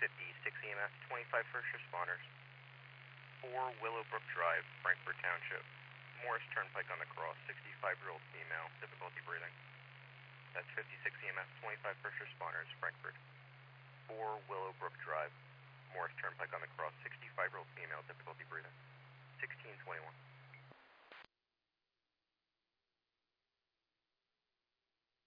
56 EMS, 25 first responders. 4 Willowbrook Drive, Frankfurt Township. Morris Turnpike on the cross, 65-year-old female, difficulty breathing. That's 56 EMS, 25 first responders, Frankfurt. 4 Willowbrook Drive, Morris Turnpike on the cross, 65-year-old female, difficulty breathing. 1621.